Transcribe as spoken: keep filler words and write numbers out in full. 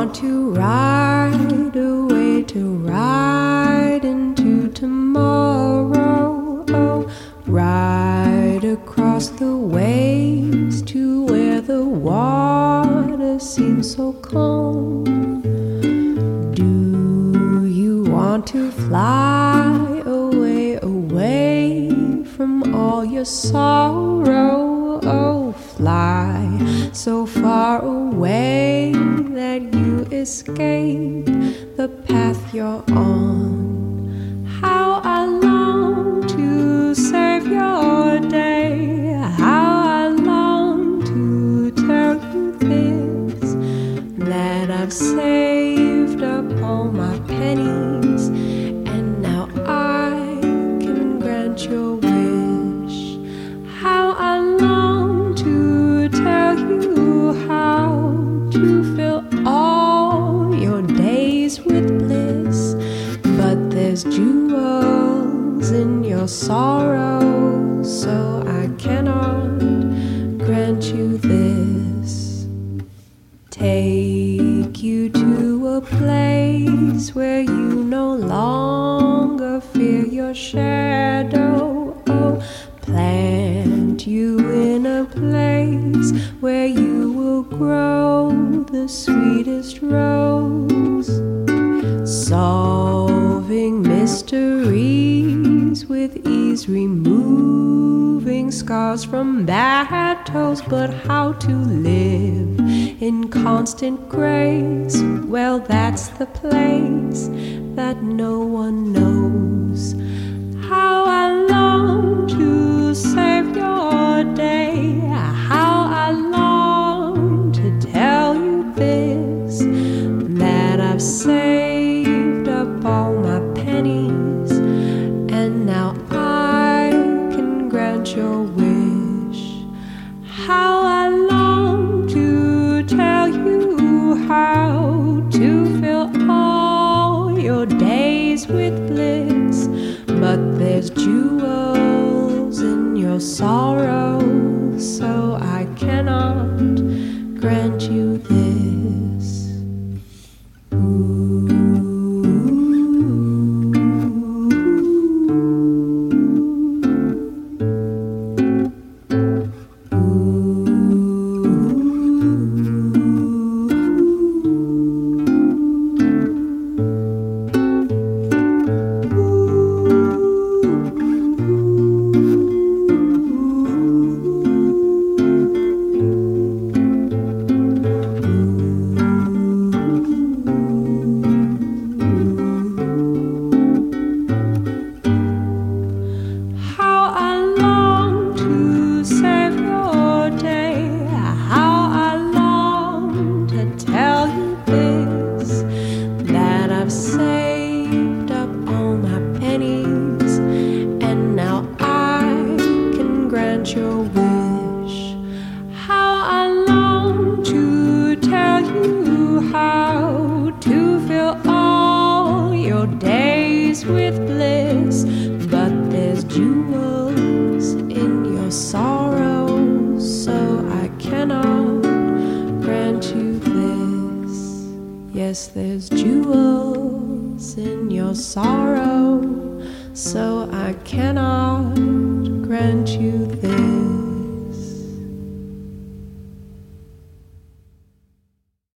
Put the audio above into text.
want to ride away, to ride into tomorrow. Oh, ride across the waves to where the water seems so calm. Do you want to fly away, away from all your sorrow? Oh, fly so far away that you escape the path you're on. How I long to save your day, how I long to tell you this, that I've saved up all my pennies and now I can grant your wish. How I long to tell you how to fill all your days with bliss, but there's jewels in your sorrow, so I cannot grant you this. Take you to a place where you no longer fear your shadow. Oh, plant you in a place where you will grow the sweetest rose, solving mysteries with ease, removing scars from battles. But how to live in constant grace, well, that's the place that no one knows. How I long to save your day, how I long to tell you this, that I've saved up all my pennies and now I can grant your wish. How I long to tell you how to fill all your days with bliss, but there's jewels in your sorrow, so I cannot grant you this. Ooh. Your wish. How I long to tell you how to fill all your days with bliss, but there's jewels in your sorrow, so I cannot grant you this. Yes, there's jewels in your sorrow, so I cannot grant you this.